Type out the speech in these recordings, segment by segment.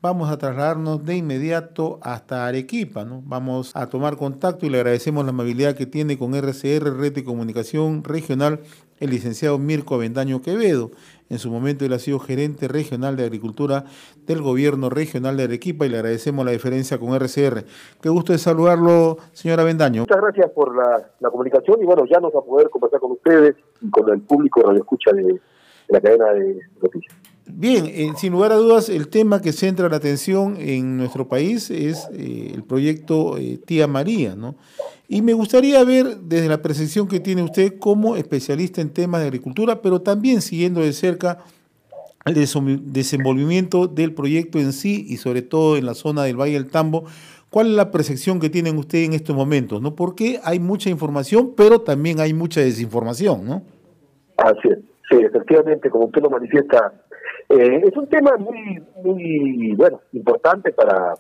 vamos a trasladarnos de inmediato hasta Arequipa, ¿no? Vamos a tomar contacto y le agradecemos la amabilidad que tiene con RCR, Red de Comunicación Regional, el licenciado Mirko Avendaño Quevedo. En su momento él ha sido gerente regional de Agricultura del Gobierno Regional de Arequipa y le agradecemos la deferencia con RCR. Qué gusto de saludarlo, señor Avendaño. Muchas gracias por la comunicación y bueno, ya nos va a poder conversar con ustedes y con el público radioescucha de la cadena de noticias. Bien, sin lugar a dudas, el tema que centra la atención en nuestro país es el proyecto Tía María, ¿no? Y me gustaría ver desde la percepción que tiene usted como especialista en temas de agricultura, pero también siguiendo de cerca el desenvolvimiento del proyecto en sí y sobre todo en la zona del Valle del Tambo. ¿Cuál es la percepción que tienen ustedes en estos momentos, ¿no? Porque hay mucha información, pero también hay mucha desinformación, ¿no? Así es, sí, efectivamente, como usted lo manifiesta, es un tema muy bueno, importante para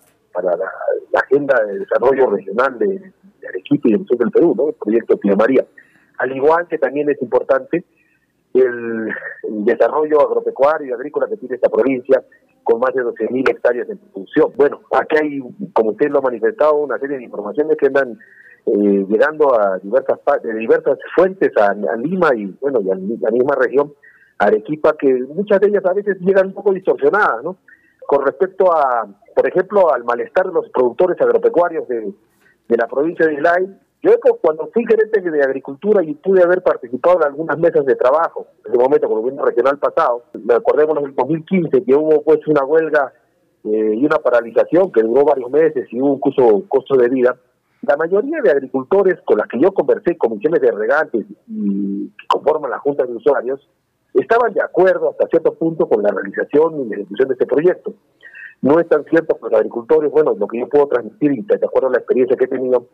la agenda de desarrollo regional de Arequipa y del sur del Perú, ¿no? El proyecto Tía María. Al igual que también es importante el desarrollo agropecuario y agrícola que tiene esta provincia, con más de 12.000 hectáreas en producción. Bueno, aquí hay, como usted lo ha manifestado, una serie de informaciones que andan llegando a diversas fuentes a Lima y bueno, y a la misma región, Arequipa, que muchas de ellas a veces llegan un poco distorsionadas, ¿no? Con respecto a, por ejemplo, al malestar de los productores agropecuarios de la provincia de Islay. Yo cuando fui gerente de Agricultura y pude haber participado en algunas mesas de trabajo, en ese momento con el gobierno regional pasado, me acordémonos del 2015, que hubo pues una huelga y una paralización que duró varios meses y hubo un costo de vida. La mayoría de agricultores con las que yo conversé, comisiones de regantes y que conforman la Junta de Usuarios, estaban de acuerdo hasta cierto punto con la realización y la ejecución de este proyecto. No es tan cierto que los agricultores, bueno, lo que yo puedo transmitir y de acuerdo a la experiencia que he tenido,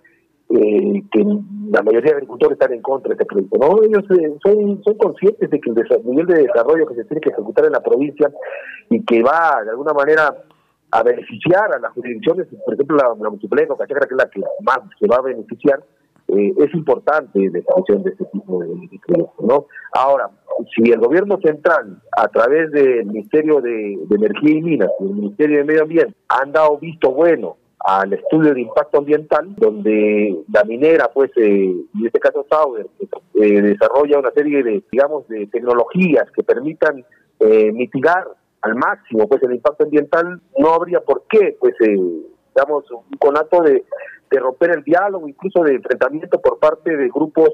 que la mayoría de agricultores están en contra de este proyecto, ¿no? Ellos son conscientes de que el nivel de desarrollo que se tiene que ejecutar en la provincia y que va de alguna manera a beneficiar a las jurisdicciones, por ejemplo la Municipalidad de Cachacra, que es la que más se va a beneficiar, es importante la ejecución de este tipo de proyectos, ¿no? Ahora, si el gobierno central, a través del Ministerio de Energía y Minas y el Ministerio de Medio Ambiente, han dado visto bueno al estudio de impacto ambiental, donde la minera, pues, en este caso Sauer, desarrolla una serie de, digamos, de tecnologías que permitan mitigar al máximo, pues, el impacto ambiental, no habría por qué, pues, digamos, un conato de romper el diálogo, incluso de enfrentamiento por parte de grupos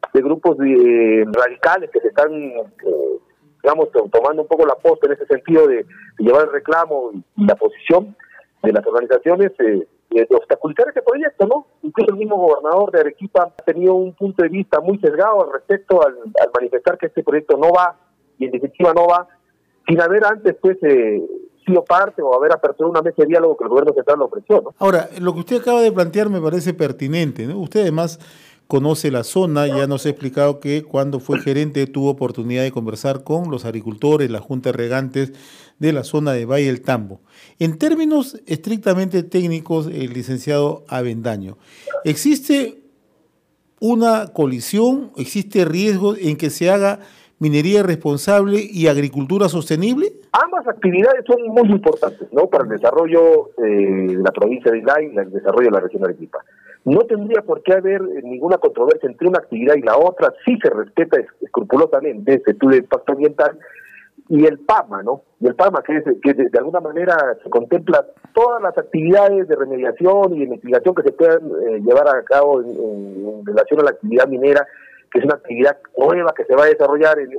radicales que se están, digamos, tomando un poco la posta en ese sentido de llevar el reclamo y la posición de las organizaciones de obstaculizar este proyecto, ¿no? Incluso el mismo gobernador de Arequipa ha tenido un punto de vista muy sesgado al respecto al manifestar que este proyecto no va, y en definitiva no va, sin haber antes, pues, sido parte o haber aperturado una mesa de diálogo que el gobierno central le ofreció, ¿no? Ahora, lo que usted acaba de plantear me parece pertinente, ¿no? Usted además conoce la zona, ya nos ha explicado que cuando fue gerente tuvo oportunidad de conversar con los agricultores, la Junta de Regantes de la zona de Valle del Tambo. En términos estrictamente técnicos, el licenciado Avendaño, ¿existe una colisión, existe riesgo en que se haga minería responsable y agricultura sostenible? Ambas actividades son muy importantes, ¿no? Para el desarrollo de la provincia de Islay y el desarrollo de la región de Arequipa. No tendría por qué haber ninguna controversia entre una actividad y la otra, si se respeta escrupulosamente este estudio de impacto ambiental y el PAMA, ¿no? Y el PAMA, que de alguna manera se contempla todas las actividades de remediación y de mitigación que se puedan llevar a cabo en relación a la actividad minera, que es una actividad nueva que se va a desarrollar en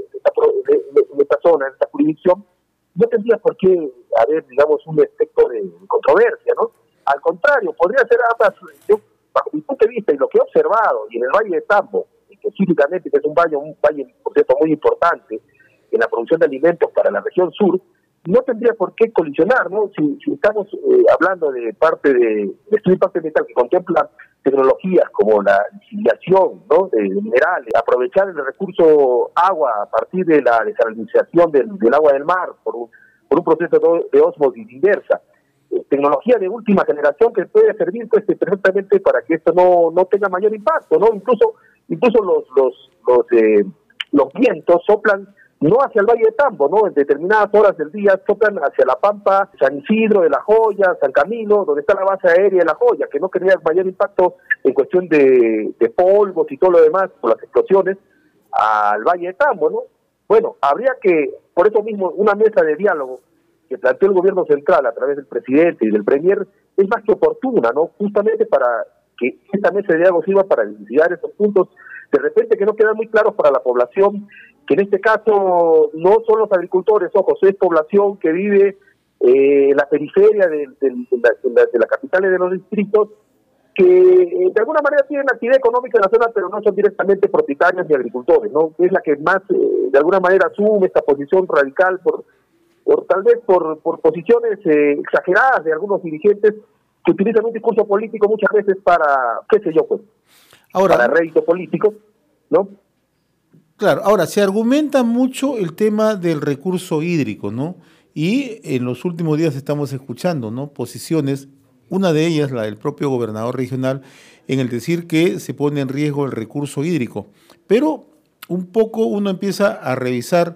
esta zona, en esta jurisdicción. No tendría por qué haber, digamos, un aspecto de controversia, ¿no? Al contrario, podría ser ambas. Yo, bajo mi punto de vista y lo que he observado, y en el Valle de Tambo, específicamente, que es un valle, por cierto, muy importante en la producción de alimentos para la región sur, no tendría por qué colisionar, ¿no? Si estamos hablando de parte de estudio de impacto ambiental que contempla tecnologías como la lixiviación, ¿no?, de minerales, aprovechar el recurso agua a partir de la desalinización del agua del mar por un proceso de ósmosis inversa, tecnología de última generación que puede servir, pues, perfectamente para que esto no tenga mayor impacto, ¿no? Incluso los vientos soplan no hacia el Valle de Tambo, ¿no? En determinadas horas del día tocan hacia La Pampa, San Isidro de La Joya, San Camilo, donde está la base aérea de La Joya, que no tenía mayor impacto en cuestión de polvos y todo lo demás por las explosiones, al Valle de Tambo, ¿no? Bueno, habría que, por eso mismo, una mesa de diálogo que planteó el gobierno central a través del presidente y del premier es más que oportuna, ¿no? Justamente para que esta mesa de diálogo sirva para dilucidar estos puntos, de repente que no quedan muy claros para la población, que en este caso no son los agricultores, ojo, es población que vive en la periferia de la capital y de los distritos, que de alguna manera tienen actividad económica en la zona, pero no son directamente propietarios ni agricultores, ¿no? Es la que más, de alguna manera, asume esta posición radical por tal vez por posiciones exageradas de algunos dirigentes que utilizan un discurso político muchas veces para, qué sé yo, pues, ahora, para rédito político, ¿no? Claro, ahora se argumenta mucho el tema del recurso hídrico, ¿no? Y en los últimos días estamos escuchando, ¿no? Posiciones, una de ellas, la del propio gobernador regional, en el decir que se pone en riesgo el recurso hídrico. Pero un poco uno empieza a revisar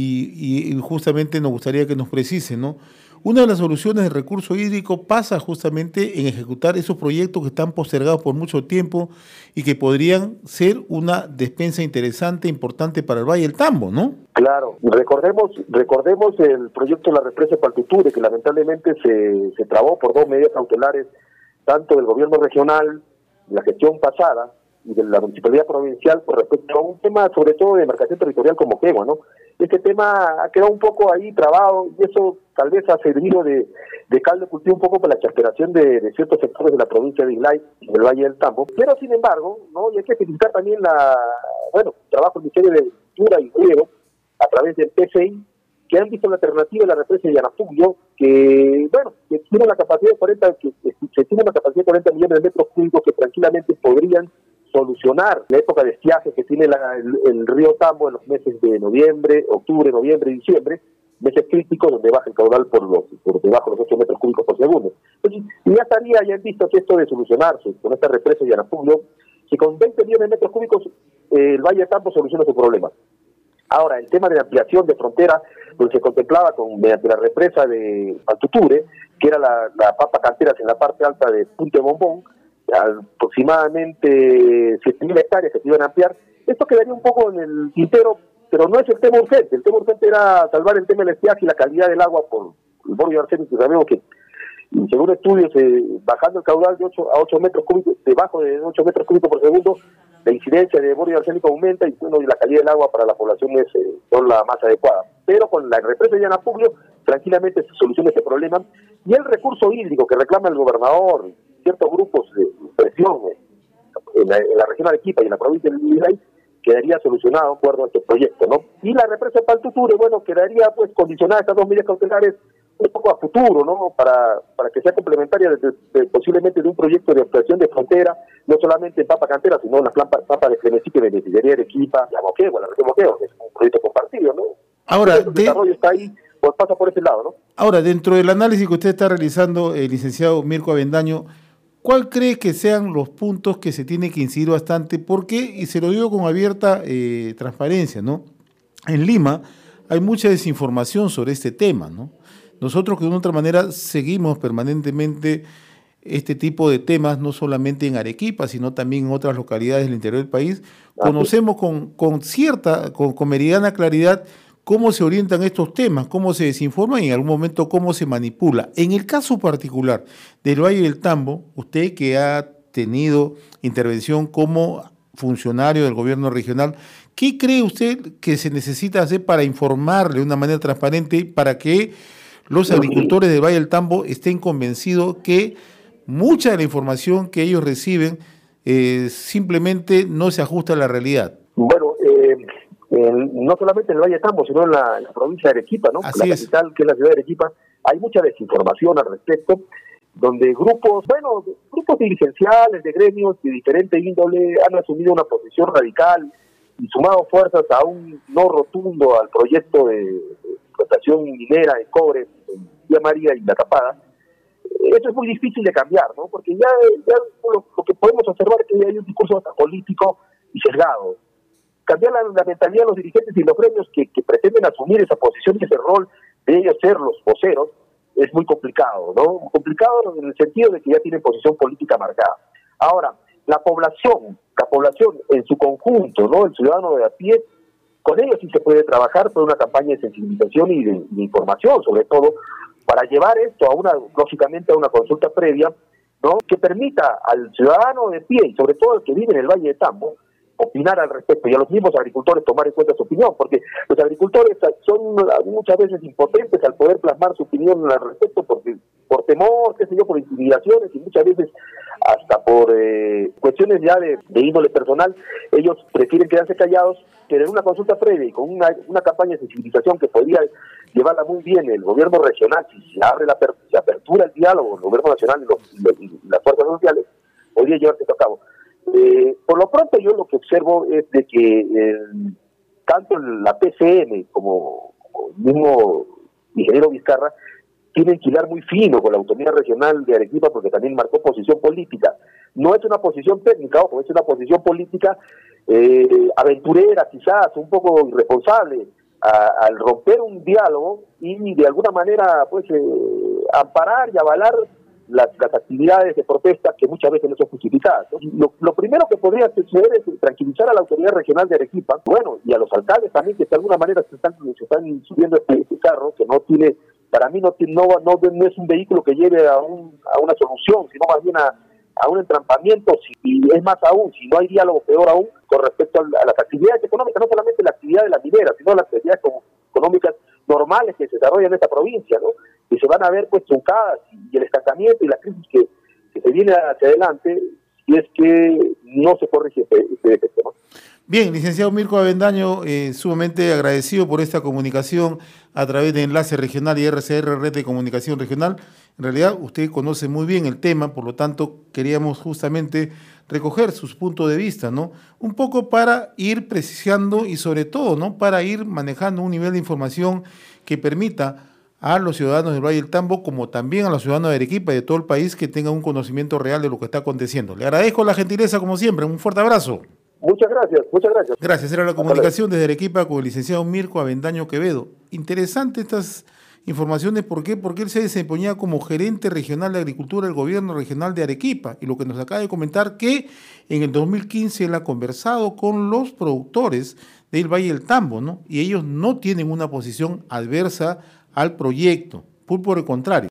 y justamente nos gustaría que nos precise, ¿no? Una de las soluciones del recurso hídrico pasa justamente en ejecutar esos proyectos que están postergados por mucho tiempo y que podrían ser una despensa interesante, importante para el Valle del Tambo, ¿no? Claro, recordemos el proyecto de la represa de Paltuture, que lamentablemente se trabó por 2 medidas cautelares, tanto del gobierno regional, de la gestión pasada, y de la municipalidad provincial, por respecto a un tema sobre todo de demarcación territorial como Quegua, ¿no? Este tema ha quedado un poco ahí trabado, y eso tal vez ha servido de caldo de cultivo un poco para la exasperación de ciertos sectores de la provincia de Islay y del Valle del Tambo. Pero sin embargo, ¿no? Y hay que felicitar también trabajo del Ministerio de Agricultura y Riego, a través del PCI, que han visto la alternativa de la represa de Yanapullo, que tiene una capacidad de 40 millones de metros cúbicos que tranquilamente podrían solucionar la época de estiaje que tiene el río Tambo en los meses de noviembre, octubre, noviembre y diciembre, meses críticos donde baja el caudal por debajo de los 8 metros cúbicos por segundo. Entonces, ya estaría ya visto que esto de solucionarse con esta represa de Yanapullo, que con 20 millones de metros cúbicos el Valle de Tambo soluciona su problema. Ahora, el tema de la ampliación de frontera, pues se contemplaba mediante la represa de Paltuture, que era la papa canteras en la parte alta de Punta de Bombón, aproximadamente 7.000 hectáreas que se iban a ampliar. Esto quedaría un poco en el tintero, pero no es el tema urgente. El tema urgente era salvar el tema del estiaje y la calidad del agua por el bórido arsénico, que sabemos que, según estudios, bajando el caudal de 8 a 8 metros cúbicos, debajo de 8 metros cúbicos por segundo, la incidencia de bórido arsénico aumenta y la calidad del agua para la población es no la más adecuada. Pero con la represa de Yanapullo, tranquilamente se soluciona ese problema. Y el recurso hídrico que reclama el gobernador, ciertos grupos de presión en la región de Arequipa y en la provincia de Islay, quedaría solucionado de acuerdo a este proyecto, ¿no? Y la represa de Paltuture, quedaría pues condicionada estas 2 medidas cautelares un poco a futuro, ¿no? Para que sea complementaria posiblemente de un proyecto de ampliación de frontera, no solamente en Papa Cantera, sino en las papas de Clemencí que beneficiaría a Arequipa, la Moquegua, la región Moquegua, que es un proyecto compartido, ¿no? Ahora, el desarrollo está ahí, pues pasa por ese lado, ¿no? Ahora, dentro del análisis que usted está realizando, licenciado Mirko Avendaño, ¿cuál cree que sean los puntos que se tiene que incidir bastante? Porque, y se lo digo con abierta transparencia, ¿no? En Lima hay mucha desinformación sobre este tema, ¿no? Nosotros que de una otra manera seguimos permanentemente este tipo de temas, no solamente en Arequipa, sino también en otras localidades del interior del país, conocemos con meridiana claridad cómo se orientan estos temas, cómo se desinforman y en algún momento cómo se manipula. En el caso particular del Valle del Tambo, usted que ha tenido intervención como funcionario del gobierno regional, ¿qué cree usted que se necesita hacer para informarle de una manera transparente para que los agricultores del Valle del Tambo estén convencidos que mucha de la información que ellos reciben simplemente no se ajusta a la realidad? Bueno, no solamente en el Valle de Tambo, sino en la provincia de Arequipa, ¿no? Así la capital, que es la ciudad de Arequipa, hay mucha desinformación al respecto, donde grupos dirigenciales de gremios de diferente índole han asumido una posición radical y sumado fuerzas a un no rotundo al proyecto de explotación minera de cobre en Tía María y La Tapada. Eso es muy difícil de cambiar, ¿no? Porque ya lo que podemos observar es que hay un discurso hasta político y sesgado. cambiar la mentalidad de los dirigentes y los gremios que pretenden asumir esa posición y ese rol de ellos ser los voceros, es muy complicado, ¿no? Complicado en el sentido de que ya tienen posición política marcada. Ahora, la población en su conjunto, ¿no? El ciudadano de a pie, con ellos sí se puede trabajar por una campaña de sensibilización y de información, sobre todo, para llevar esto lógicamente a una consulta previa, ¿no? Que permita al ciudadano de pie, y sobre todo al que vive en el Valle de Tambo, opinar al respecto, y a los mismos agricultores tomar en cuenta su opinión, porque los agricultores son muchas veces impotentes al poder plasmar su opinión al respecto, porque por temor, qué sé yo, por intimidaciones, y muchas veces hasta por cuestiones ya de índole personal, ellos prefieren quedarse callados, pero en una consulta previa y con una campaña de sensibilización que podría llevarla muy bien el gobierno regional, si se apertura el diálogo, el gobierno nacional y las fuerzas sociales, podría llevarse esto a cabo. Por lo pronto yo lo que observo es de que tanto la PCM como el mismo ingeniero Vizcarra tienen que hilar muy fino con la autonomía regional de Arequipa, porque también marcó posición política. No es una posición técnica, ojo, es una posición política aventurera, quizás un poco irresponsable, al romper un diálogo y de alguna manera pues amparar y avalar las actividades de protesta que muchas veces no son justificadas, ¿no? Lo primero que podría suceder es tranquilizar a la autoridad regional de Arequipa, bueno, y a los alcaldes también, que de alguna manera se están subiendo este carro, que no tiene, para mí no es un vehículo que lleve a una solución, sino más bien a un entrampamiento, y es más aún, si no hay diálogo, peor aún, con respecto a las actividades económicas, no solamente la actividad de la minera, sino las actividades económicas normales que se desarrollan en esta provincia, ¿no? Que se van a ver pues truncadas, y el estancamiento y la crisis que se viene hacia adelante, si es que no se corrige este defecto, ¿no? Bien, licenciado Mirko Avendaño, sumamente agradecido por esta comunicación a través de Enlace Regional y RCR, Red de Comunicación Regional. En realidad, usted conoce muy bien el tema, por lo tanto, queríamos justamente recoger sus puntos de vista, ¿no? Un poco para ir precisando y sobre todo, ¿no? Para ir manejando un nivel de información que permita a los ciudadanos del Valle del Tambo, como también a los ciudadanos de Arequipa y de todo el país, que tengan un conocimiento real de lo que está aconteciendo. Le agradezco la gentileza, como siempre. Un fuerte abrazo. Muchas gracias, muchas gracias. Gracias, era la comunicación desde Arequipa con el licenciado Mirko Avendaño Quevedo. Interesante estas informaciones, ¿por qué? Porque él se desempeñaba como gerente regional de agricultura del gobierno regional de Arequipa, y lo que nos acaba de comentar que en el 2015 él ha conversado con los productores del Valle del Tambo, ¿no? Y ellos no tienen una posición adversa al proyecto, por el contrario.